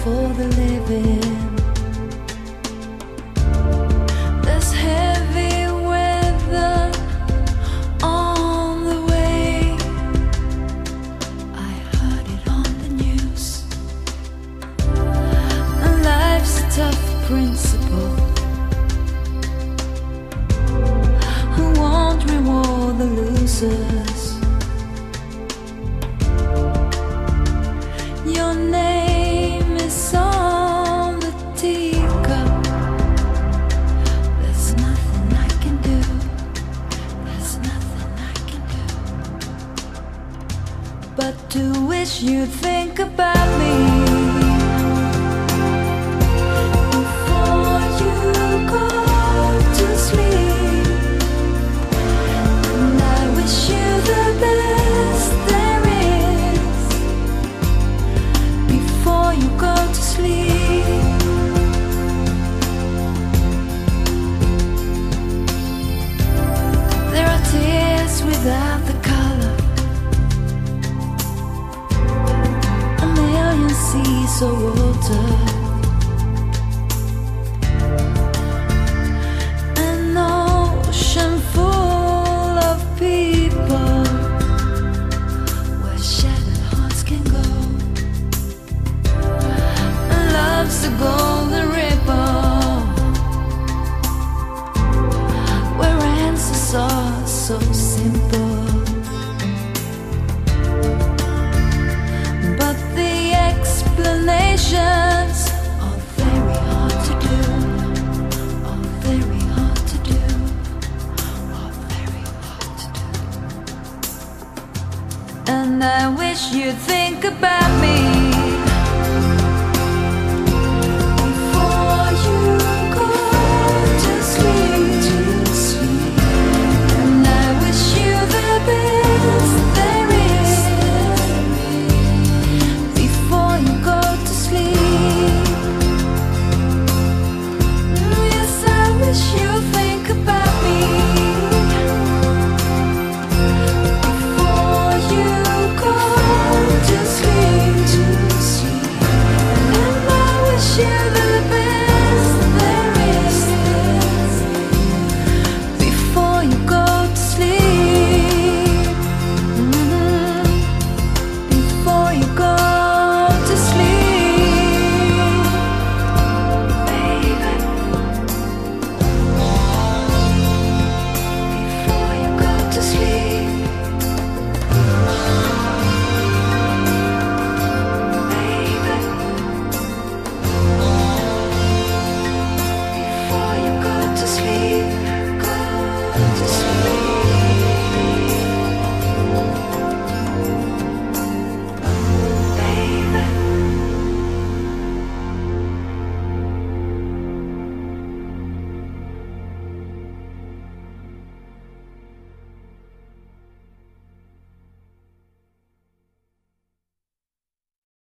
for the living. There's heavy weather on the way. I heard it on the news. And life's a tough principle. Who won't reward the losers? Your name is on the teacup. There's nothing I can do. There's nothing I can do but to wish you'd think about me before you go to sleep. And I wish you the best there is before you go to sleep. There are tears without the color, a million seas of water, an ocean full of people where shattered hearts can go. And love's a golden ripple where answers are so simple. But the explanations are very hard to do, are very hard to do, are very hard to do. And I wish you'd think about me